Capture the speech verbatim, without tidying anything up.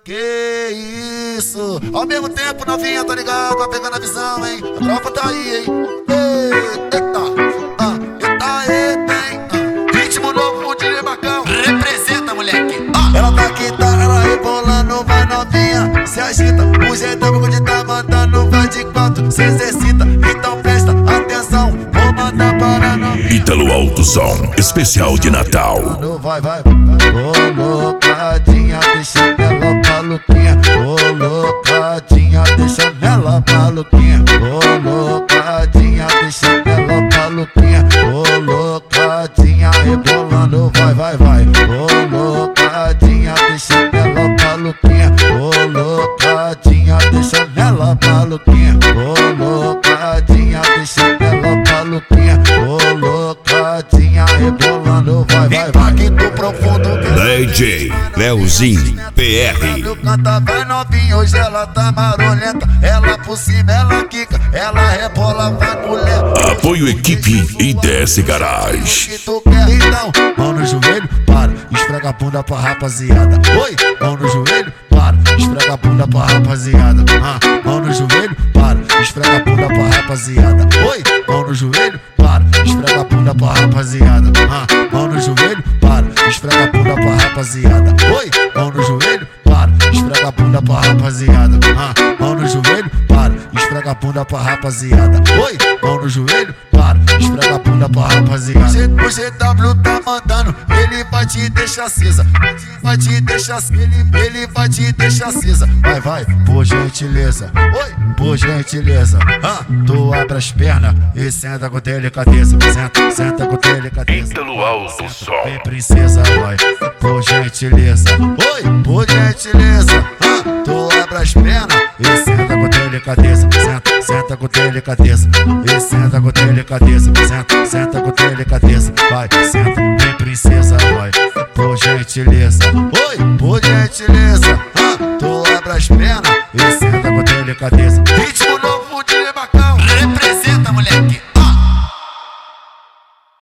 Que isso? Ao mesmo tempo, novinha, tá ligado? Vai pegando a visão, hein? A tropa tá aí, hein? Eita, ah, eita, eita, hein? Ah, ritmo novo, o D J Marcão. Representa, moleque. Ah. Ela tá aqui, tá, ela rebolando, vai novinha, se agita. O jeitão que tá mandando, vai de quatro, se exercita. Então presta atenção, vou mandar para novinha. Ítalo Alto Som, especial de Natal. Vai, vai, colocadinha, deixa ela maluquinha. Colocadinha, deixa ela maluquinha. Colocadinha, deixa ela maluquinha. Colocadinha, rebolando, vai, vai, vai. Colocadinha, deixa ela maluquinha. Colocadinha, deixa ela maluquinha. Colocadinha, deixa ela maluquinha. Colocadinha, rebolando, vai, vai, vai. Impacto profundo. D J Leozinho P R. Canta, vai novinha, hoje ela tá marolenta. Ela por cima, ela quica, ela rebola, vai mulher. Apoio equipe I D S Garage. Então, mão no joelho, para, esfrega a bunda pra rapaziada. Oi, mão no joelho, para, esfrega a bunda pra rapaziada. Ah, mão no joelho, para, esfrega a bunda pra rapaziada. Oi, mão no joelho, para, esfrega a bunda pra rapaziada. Ah, mão no joelho, para, esfrega a bunda pra rapaziada. Oi, mão no joelho, para, esfrega a bunda pra rapaziada. Ah, mão no joelho, para, esfrega a bunda pra rapaziada. Oi, mão no joelho, para, esfrega a bunda pra rapaziada. O G W tá mandando, ele vai te deixar acesa. Vai te deixar, ele, ele vai te deixar acesa. Vai, vai, por gentileza. Oi, por gentileza. Ah, tu abre as pernas e senta com delicadeza. Senta, senta com delicadeza. Ítalo Alto Som. Vem princesa, vai, por gentileza. Oi, por gentileza. Ah, tu abre as pernas e senta com delicadeza. Senta, senta com delicadeza. E senta com delicadeza. Senta, senta com delicadeza. Vai, senta, vem princesa, vai, por gentileza. Oi, por gentileza. Ah, tu abre as pernas e senta